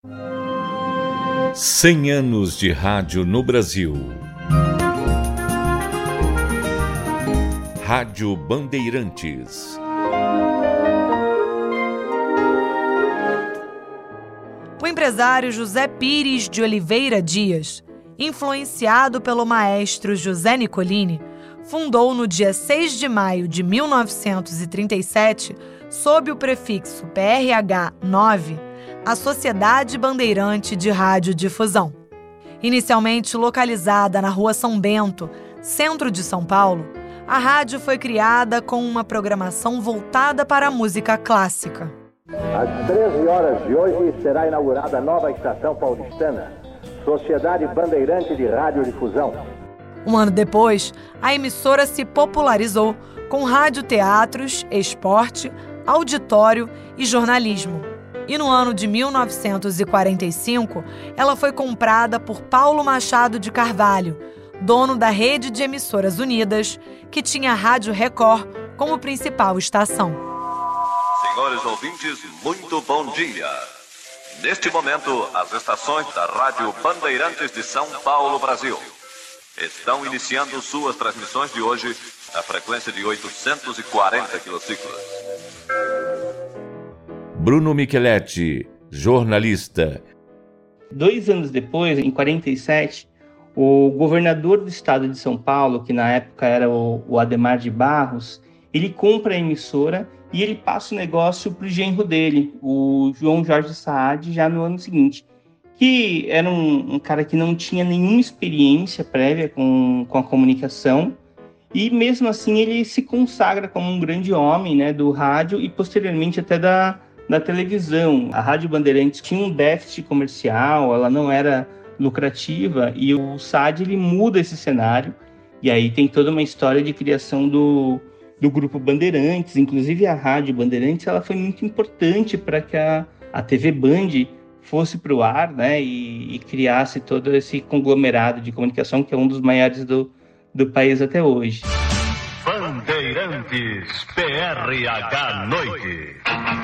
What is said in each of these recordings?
100 anos de rádio no Brasil. Rádio Bandeirantes. O empresário José Pires de Oliveira Dias, influenciado pelo maestro José Nicolini, fundou no dia 6 de maio de 1937, sob o prefixo PRH 9, a Sociedade Bandeirante de Radiodifusão. Inicialmente localizada na Rua São Bento, centro de São Paulo, a rádio foi criada com uma programação voltada para a música clássica. Às 13 horas de hoje será inaugurada a nova estação paulistana, Sociedade Bandeirante de Radiodifusão. Um ano depois, a emissora se popularizou com radioteatros, esporte, auditório e jornalismo. E no ano de 1945, ela foi comprada por Paulo Machado de Carvalho, dono da Rede de Emissoras Unidas, que tinha a Rádio Record como principal estação. Senhores ouvintes, muito bom dia. Neste momento, as estações da Rádio Bandeirantes de São Paulo, Brasil, estão iniciando suas transmissões de hoje na frequência de 840 quilociclos. Bruno Micheletti, jornalista. 2 anos depois, em 47, o governador do estado de São Paulo, que na época era o Adhemar de Barros, ele compra a emissora e ele passa o negócio para o genro dele, o João Jorge Saad, já no ano seguinte, que era um cara que não tinha nenhuma experiência prévia com a comunicação, e mesmo assim ele se consagra como um grande homem, né, do rádio e posteriormente até da televisão. A Rádio Bandeirantes tinha um déficit comercial, ela não era lucrativa, e o Saad ele muda esse cenário, e aí tem toda uma história de criação do Grupo Bandeirantes. Inclusive a Rádio Bandeirantes ela foi muito importante para que a TV Band fosse para o ar, né, e criasse todo esse conglomerado de comunicação que é um dos maiores do país até hoje. Bandeirantes PRH Noite.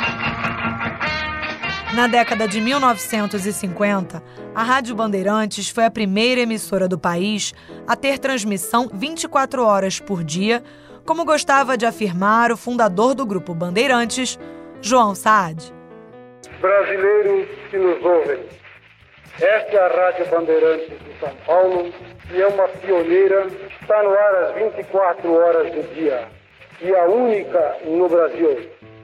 Na década de 1950, a Rádio Bandeirantes foi a primeira emissora do país a ter transmissão 24 horas por dia, como gostava de afirmar o fundador do Grupo Bandeirantes, João Saad. Brasileiros que nos ouvem, esta é a Rádio Bandeirantes de São Paulo e é uma pioneira, está no ar às 24 horas do dia e a única no Brasil.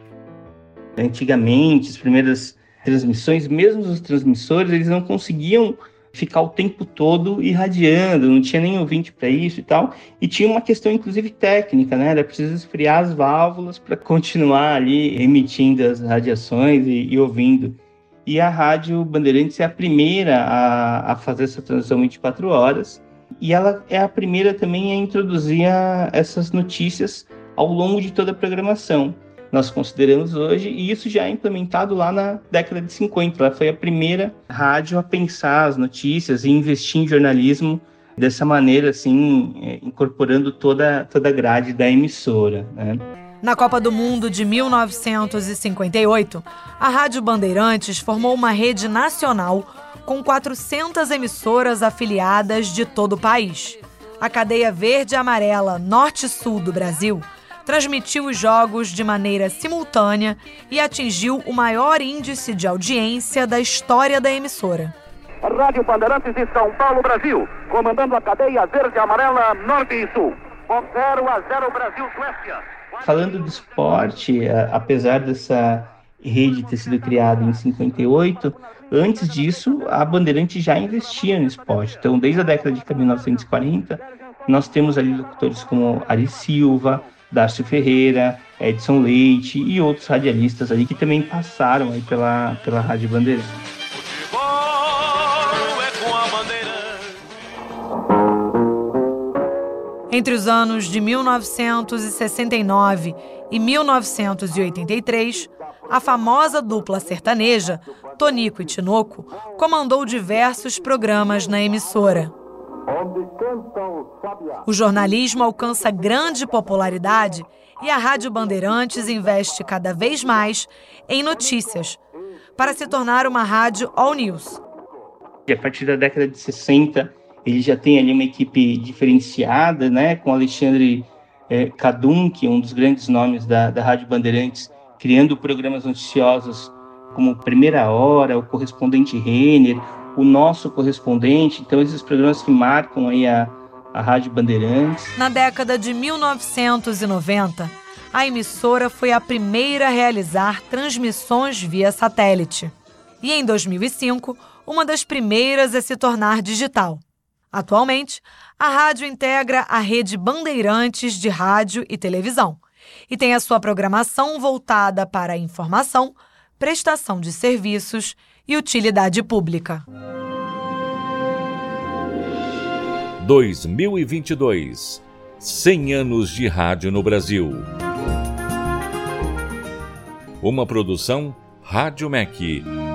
Antigamente, as primeiras transmissões, mesmo os transmissores, eles não conseguiam ficar o tempo todo irradiando, não tinha nem ouvinte para isso e tal, e tinha uma questão inclusive técnica, né, era preciso esfriar as válvulas para continuar ali emitindo as radiações e ouvindo. E a Rádio Bandeirantes é a primeira a fazer essa transmissão 24 horas, e ela é a primeira também a introduzir essas notícias ao longo de toda a programação. Nós consideramos hoje, e isso já é implementado lá na década de 50. Ela foi a primeira rádio a pensar as notícias e investir em jornalismo dessa maneira, assim, incorporando toda a grade da emissora, né? Na Copa do Mundo de 1958, a Rádio Bandeirantes formou uma rede nacional com 400 emissoras afiliadas de todo o país. A cadeia verde e amarela Norte-Sul do Brasil transmitiu os jogos de maneira simultânea e atingiu o maior índice de audiência da história da emissora. Rádio Bandeirantes de São Paulo, Brasil, comandando a cadeia verde e amarela Norte e Sul. 0-0 Brasil-Suécia. Falando do esporte, apesar dessa rede ter sido criada em 58, antes disso a Bandeirantes já investia no esporte. Então, desde a década de 1940, nós temos ali locutores como Ari Silva, Darcio Ferreira, Edson Leite e outros radialistas ali que também passaram aí pela Rádio Bandeirantes. Entre os anos de 1969 e 1983, a famosa dupla sertaneja, Tonico e Tinoco, comandou diversos programas na emissora. O jornalismo alcança grande popularidade e a Rádio Bandeirantes investe cada vez mais em notícias, para se tornar uma rádio all news. E a partir da década de 60, ele já tem ali uma equipe diferenciada, né, com Alexandre Kadum, que é um dos grandes nomes da Rádio Bandeirantes, criando programas noticiosos como Primeira Hora, o Correspondente Renner, o Nosso Correspondente. Então, esses programas que marcam aí a Rádio Bandeirantes. Na década de 1990, a emissora foi a primeira a realizar transmissões via satélite. E em 2005, uma das primeiras a se tornar digital. Atualmente, a rádio integra a rede Bandeirantes de rádio e televisão e tem a sua programação voltada para a informação, prestação de serviços e utilidade pública. 2022. 100 anos de rádio no Brasil. Uma produção Rádio MEC.